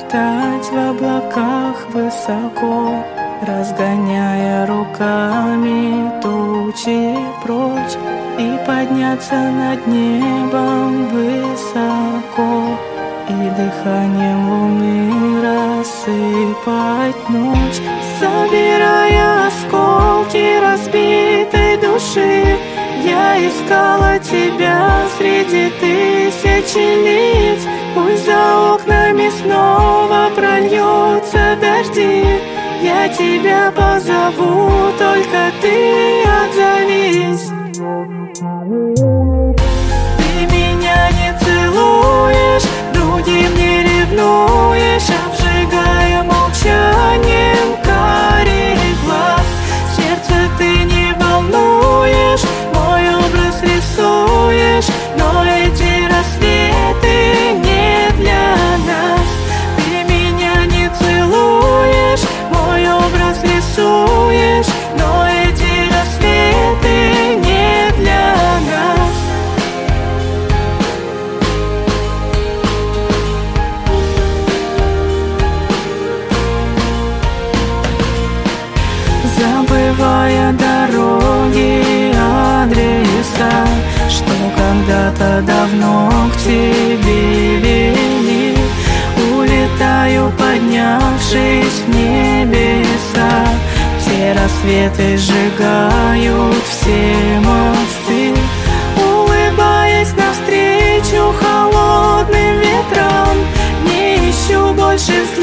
летать в облаках высоко, разгоняя руками тучи прочь, и подняться над небом высоко, и дыханием луны рассыпать ночь, собирая осколки разбитой души. Я искала тебя среди тысячи лиц. Пусть за окнами снова прольются дожди, я тебя позову, только ты отзовись. Ты меня не целуешь, другим не ревнуешь, обжигая молчанием карих глаз. Сердце ты не волнуешь, мой образ рисуешь, но эти рассветы не для нас. Ты меня не целуешь, мой образ рисуешь, но эти рассветы не для нас. Забывая дороги, адреса, что когда-то давно к тебе вели, улетаю, поднявшись в небеса. Все рассветы сжигают все мосты, улыбаясь навстречу холодным ветрам. Не ищу больше